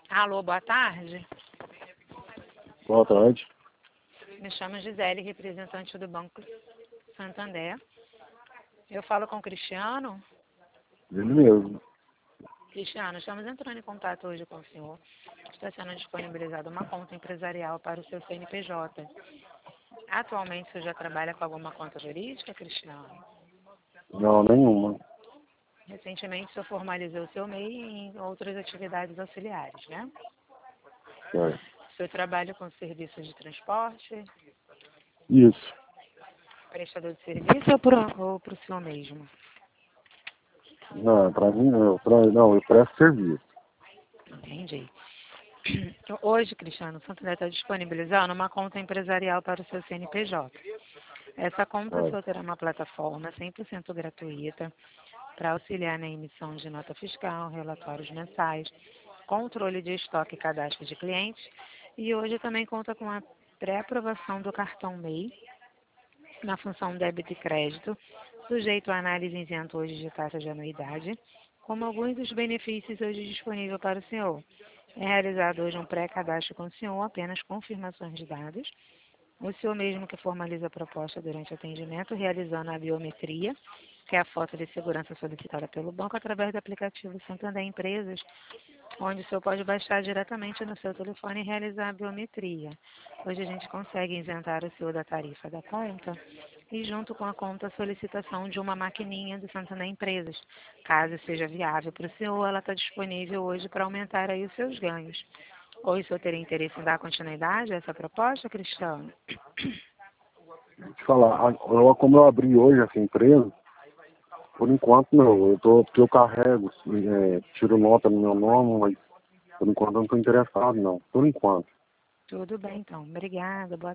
Alô, boa tarde. Boa tarde. Me chamo Gisele, representante do Banco Santander. Eu falo com o Cristiano. Ele mesmo. Cristiano, estamos entrando em contato hoje com o senhor. Está sendo disponibilizada uma conta empresarial para o seu CNPJ. Atualmente, o senhor já trabalha com alguma conta jurídica, Cristiano? Não, nenhuma. Recentemente, o senhor formalizou o seu MEI em outras atividades auxiliares, né? É. O senhor trabalha com serviços de transporte, Isso. prestador de serviço ou para o senhor mesmo? Não, pra mim não. Eu presto serviço. Entendi. Hoje, Cristiano, o Santander está disponibilizando uma conta empresarial para o seu CNPJ. Essa conta É. só terá uma plataforma 100% gratuita para auxiliar na emissão de nota fiscal, relatórios mensais, controle de estoque e cadastro de clientes. E hoje também conta com a pré-aprovação do cartão MEI na função débito e crédito, sujeito à análise isento hoje de taxa de anuidade, como alguns dos benefícios hoje disponíveis para o senhor. É realizado hoje um pré-cadastro com o senhor, apenas confirmações de dados. O senhor mesmo que formaliza a proposta durante o atendimento, realizando a biometria, que é a foto de segurança solicitada pelo banco, através do aplicativo Santander Empresas, onde o senhor pode baixar diretamente no seu telefone e realizar a biometria. Hoje a gente consegue isentar o senhor da tarifa da conta e junto com a conta a solicitação de uma maquininha do Santander Empresas. Caso seja viável para o senhor, ela está disponível hoje para aumentar aí os seus ganhos. Ou o senhor teria interesse em dar continuidade a essa proposta, Cristiano? Deixa eu te falar, como eu abri hoje essa empresa, por enquanto não. Porque eu carrego, tiro nota no meu nome, mas por enquanto eu não estou interessado não. Por enquanto. Tudo bem, então. Obrigada. Boa